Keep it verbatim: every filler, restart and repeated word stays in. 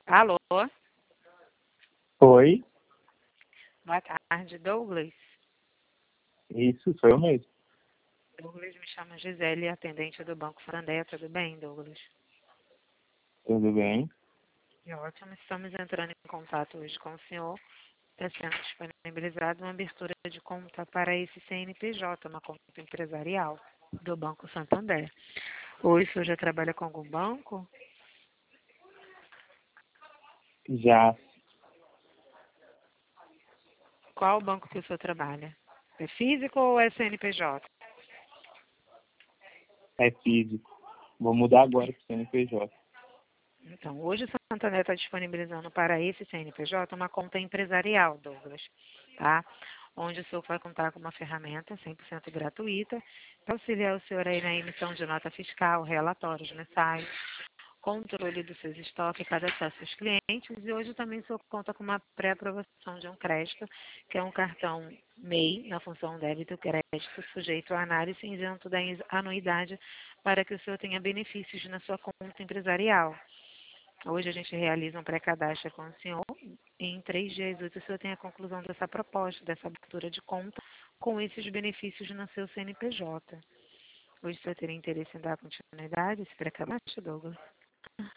Alô? Oi, Boa tarde, Douglas. isso sou eu mesmo. Douglas, me chama Gisele, atendente do Banco Santander. Tudo bem, Douglas? Tudo bem? É ótimo. Estamos entrando em contato hoje com o senhor. Está sendo disponibilizada uma abertura de conta para esse C N P J, uma conta empresarial do Banco Santander. Hoje o senhor já trabalha com algum banco? Já Qual banco que o senhor trabalha? É físico ou é C N P J? é físico. Vou mudar agora para o C N P J. Então, hoje o Santander está disponibilizando para esse C N P J uma conta empresarial, Douglas, tá? Onde o senhor vai contar com uma ferramenta cem por cento gratuita para auxiliar o senhor aí na emissão de nota fiscal, relatórios mensais, controle dos seus estoques, cadastrar seus clientes. E hoje também o senhor conta com uma pré-aprovação de um crédito, que é um cartão M E I, na função débito e crédito, sujeito à análise isento da anuidade, para que o senhor tenha benefícios na sua conta empresarial. Hoje a gente realiza um pré-cadastro com o senhor. Em três dias úteis o senhor tem a conclusão dessa proposta, dessa abertura de conta, com esses benefícios no seu C N P J. Hoje o senhor teria interesse em dar continuidade a esse pré-cadastro, Douglas?